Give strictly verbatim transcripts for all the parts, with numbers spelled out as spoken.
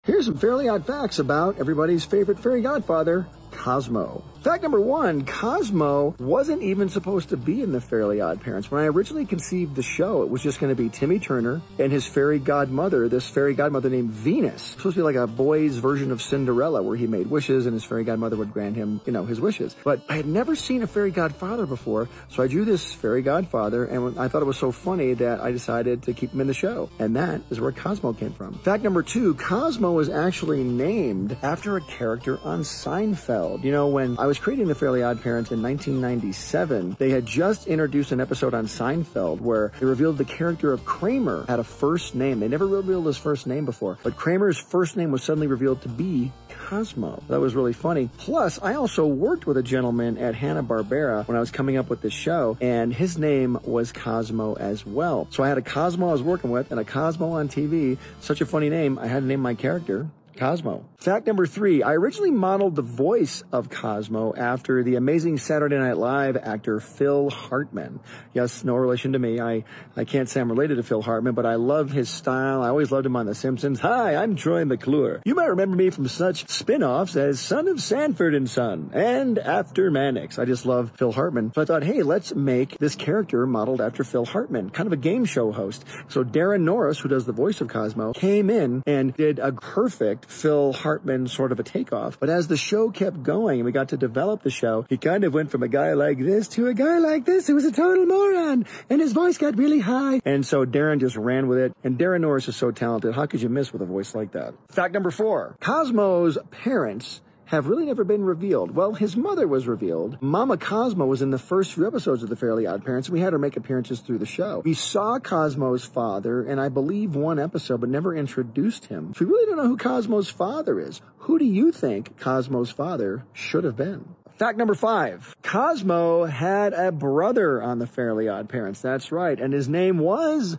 Here's some fairly odd facts about everybody's favorite fairy godfather, Cosmo. Fact number one, Cosmo wasn't even supposed to be in the Fairly Odd Parents. When I originally conceived the show, it was just going to be Timmy Turner and his fairy godmother, this fairy godmother named Venus. Supposed to be like a boy's version of Cinderella, where he made wishes and his fairy godmother would grant him, you know, his wishes. But I had never seen a fairy godfather before, so I drew this fairy godfather, and I thought it was so funny that I decided to keep him in the show. And that is where Cosmo came from. Fact number two, Cosmo was actually named after a character on Seinfeld. You know, when I was creating the Fairly Odd Parents in nineteen ninety-seven, they had just introduced an episode on Seinfeld where they revealed the character of Kramer had a first name. They never revealed his first name before, but Kramer's first name was suddenly revealed to be Cosmo. That was really funny. Plus, I also worked with a gentleman at Hanna-Barbera when I was coming up with this show, and his name was Cosmo as well. So I had a Cosmo I was working with and a Cosmo on T V. Such a funny name. I had to name my character Cosmo. Fact number three, I originally modeled the voice of Cosmo after the amazing Saturday Night Live actor Phil Hartman. Yes, no relation to me. I, I can't say I'm related to Phil Hartman, but I love his style. I always loved him on The Simpsons. Hi, I'm Troy McClure. You might remember me from such spin-offs as Son of Sanford and Son and After Mannix. I just love Phil Hartman. So I thought, hey, let's make this character modeled after Phil Hartman, kind of a game show host. So Darren Norris, who does the voice of Cosmo, came in and did a perfect Phil Hartman sort of a takeoff. But as the show kept going and we got to develop the show, he kind of went from a guy like this to a guy like this who was a total moron, and his voice got really high. And so Darren just ran with it. And Darren Norris is so talented. How could you miss with a voice like that? Fact number four, Cosmo's parents have really never been revealed. Well, his mother was revealed. Mama Cosmo was in the first few episodes of The Fairly Odd Parents, and we had her make appearances through the show. We saw Cosmo's father in, I believe, one episode, but never introduced him. So we really don't know who Cosmo's father is. Who do you think Cosmo's father should have been? Fact number five, Cosmo had a brother on The Fairly Odd Parents. That's right, and his name was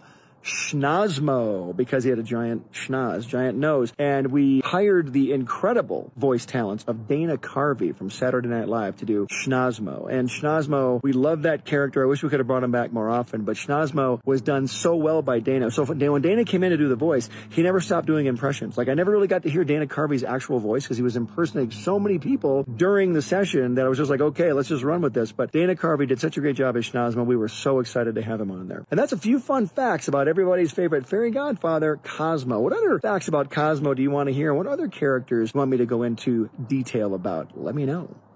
Schnozmo, because he had a giant schnoz, giant nose. And we hired the incredible voice talents of Dana Carvey from Saturday Night Live to do Schnozmo. And Schnozmo, we love that character. I wish we could have brought him back more often, but Schnozmo was done so well by Dana. So when Dana came in to do the voice, he never stopped doing impressions. Like, I never really got to hear Dana Carvey's actual voice because he was impersonating so many people during the session that I was just like, okay, let's just run with this. But Dana Carvey did such a great job as Schnozmo. We were so excited to have him on there. And that's a few fun facts about everybody's favorite fairy godfather, Cosmo. What other facts about Cosmo do you want to hear? What other characters do you want me to go into detail about? Let me know.